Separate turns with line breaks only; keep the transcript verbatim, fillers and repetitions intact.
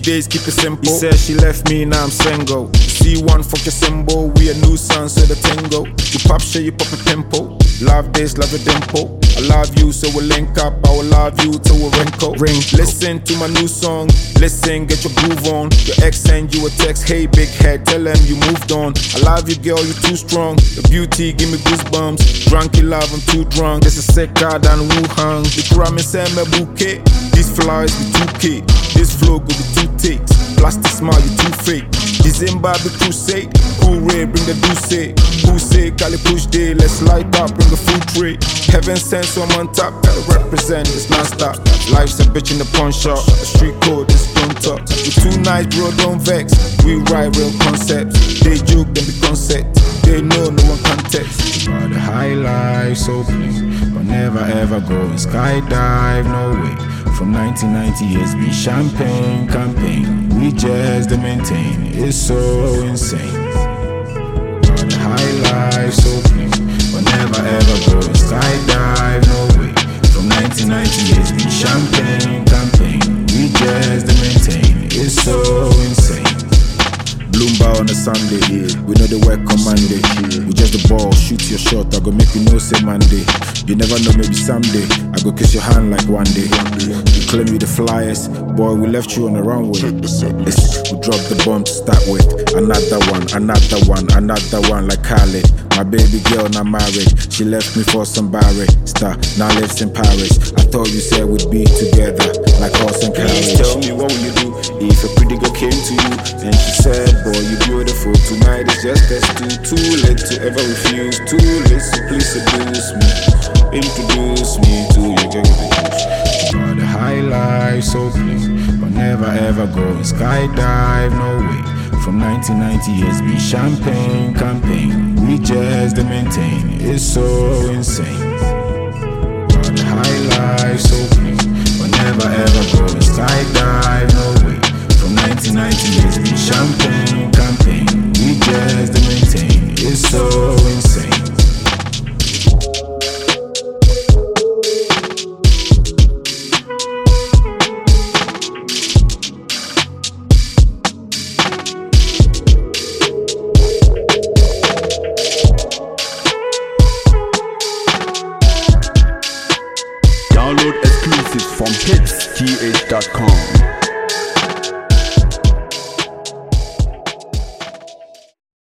days, keep it simple. He said she left me, now I'm single. C one, fuck your symbol. We a nuisance, so the tango. You pop shit, you pop a pimple. Love this, love a dimple. I love you, so we'll link up. I will love you till we wrinkle. Ring. Listen to my new song. Listen, get your groove on. Your ex send you a text. Hey, big head, tell them you moved on. I love you, girl, you too strong. The beauty, give me goosebumps. Drunk in love, I'm too drunk. This is sicker than Wuhan. The promise send me bouquet. These flowers be two K. This flow go be two takes. Plastic smile, you too fake. December be crusade. Cool ray, bring the douce. Who say Cali push day? Let's light up, bring the food tray. Heaven sent, so I'm on top. Gotta represent, it's non-stop. Life's a bitch in the pawn shop. The street code is don't talk. We too nice, bro, don't vex. We write real concepts. They joke, then be concept. They know no one can text. But the high life so plain, but never ever go and skydive, no way. From nineteen ninety it's been champagne campaign. We just to maintain, it's so insane. But the high life so plain, but never ever go and skydive, no way. From nineteen ninety it's been champagne campaign. We just to maintain, it's so insane. Bloomba on a Sunday, yeah. We know the work on Monday. We just the ball, shoot your shot. I go make you know say Monday. You never know, maybe someday I go kiss your hand like one day. You claim you the flyers, boy. We left you on the runway. Listen, we dropped the bomb to start with. Another one, another one, another one like Khaled. My baby girl not married. She left me for some barrister. Now lives in Paris. I thought you said we'd be together like horse and carriage.
Please tell me what will you do if a pretty girl came to you and she said, boy, you beautiful, tonight is just us two. Too late to ever refuse, too late, so please seduce me. Introduce me to your girl.
But the high life so plain, but never ever go and skydive, no way. From nineteen ninety it's been champagne campaign. We just to maintain, it's so insane. But the high life so plain, but never ever go and skydive, no way. From nineteen ninety it's been champagne campaign. We just to maintain, it's so insane.